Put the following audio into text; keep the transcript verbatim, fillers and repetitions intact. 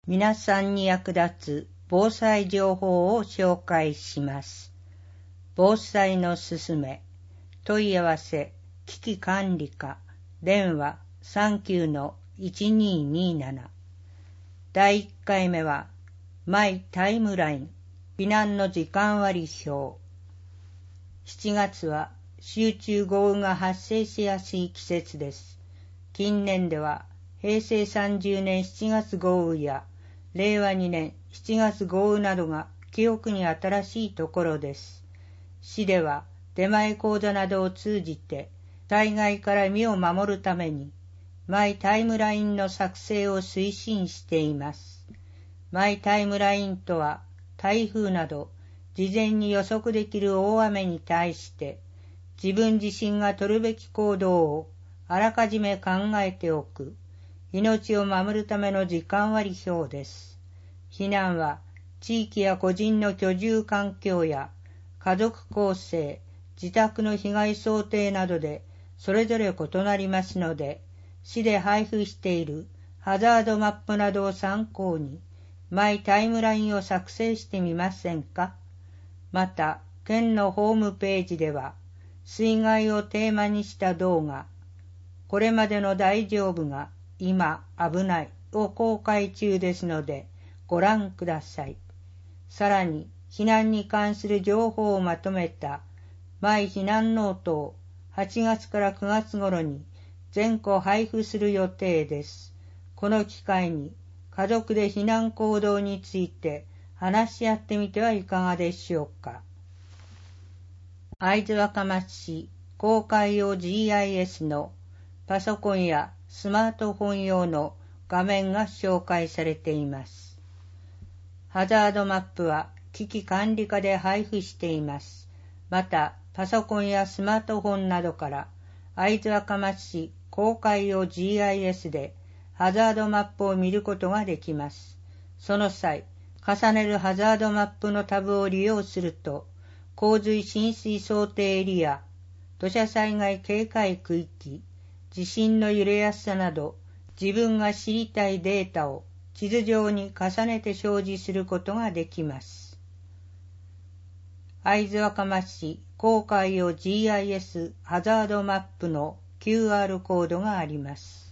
皆さんに役立つ防災情報を紹介します。防災のすすめ、問い合わせ、危機管理課、電話 さんきゅうのいちにーにーなな。だいいっかいめは、マイタイムライン、避難の時間割表。しちがつは集中豪雨が発生しやすい季節です。近年では、へいせいさんじゅうねんしちがつ豪雨や、れいわにねんしちがつ豪雨などが記憶に新しいところです。市では出前講座などを通じて災害から身を守るためにマイタイムラインの作成を推進しています。マイタイムラインとは台風など事前に予測できる大雨に対して自分自身が取るべき行動をあらかじめ考えておく命を守るための時間割表です。避難は地域や個人の居住環境や家族構成、自宅の被害想定などでそれぞれ異なりますので、市で配布しているハザードマップなどを参考にマイタイムラインを作成してみませんか。また、県のホームページでは水害をテーマにした動画、これまでの大丈夫が今危ないを公開中ですのでご覧ください。さらに避難に関する情報をまとめたマイ避難ノートをはちがつからくがつ頃に全戸配布する予定です。この機会に家族で避難行動について話し合ってみてはいかがでしょうか。会津若松市公開用 ジーアイエス のパソコンやスマートフォン用の画面が紹介されています。ハザードマップは危機管理課で配布しています。また、パソコンやスマートフォンなどから会津若松市公開用 ジーアイエス でハザードマップを見ることができます。その際、重ねるハザードマップのタブを利用すると、洪水浸水想定エリア、土砂災害警戒区域、地震の揺れやすさなど、自分が知りたいデータを地図上に重ねて表示することができます。会津若松市公開用 ジーアイエス ハザードマップの キューアール コードがあります。